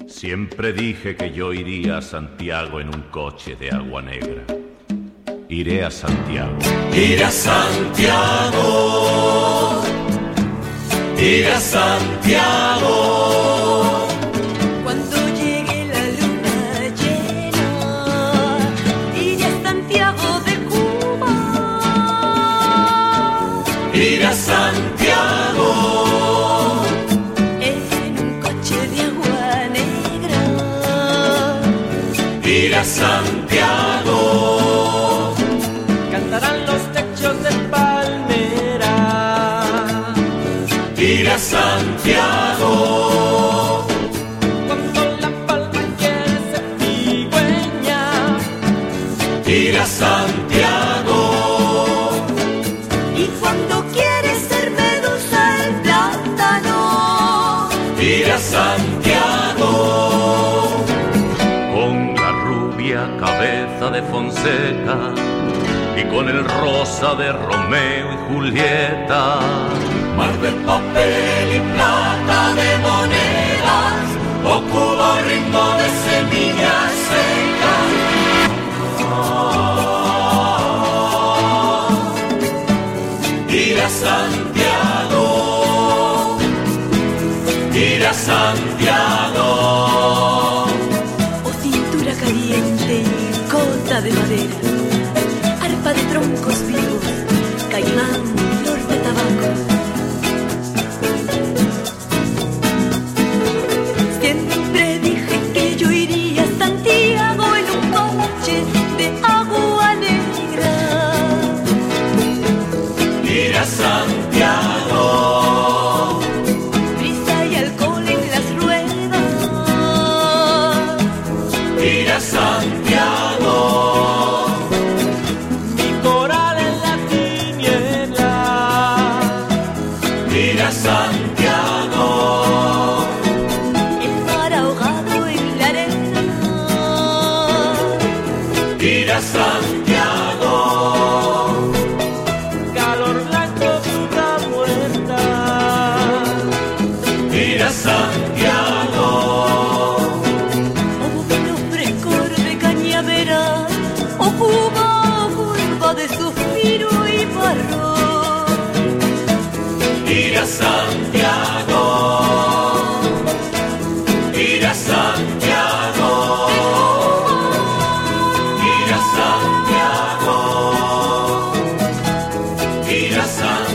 Siempre dije que yo iría a Santiago en un coche de agua negra. Iré a Santiago. Iré a Santiago. Iré a Santiago. Cuando llegue la luna llena, iré a Santiago de Cuba. Iré a Santiago. Ir a Santiago. Cantarán los techos de palmera. Ir a Santiago. Cuando la palma quiere ser cigüeña. Ir a Santiago. Y cuando quiere ser medusa el plátano. Ir a Santiago. Cabeza de Fonseca y con el rosa de Romeo y Julieta. Mar de papel y plata de monedas, o Cuba ritmo de semillas secas. Ir a Santiago. Ir a Santiago. De madera, arpa de troncos vivos, caimán, flor de tabaco. Siempre dije que yo iría a Santiago en un coche de agua negra. Ir a Santiago. Brisa y alcohol en las ruedas. Ir a Santiago. Ir a Santiago. El mar ahogado en la arena. Ir a Santiago. Calor blanco, fruta muerta. Ir a Santiago. O vino frescor de cañaveral. O Cuba, curva de suspiro y barro. Ir a Santiago. Ir a Santiago. Ir a Santiago. Ir a Santiago.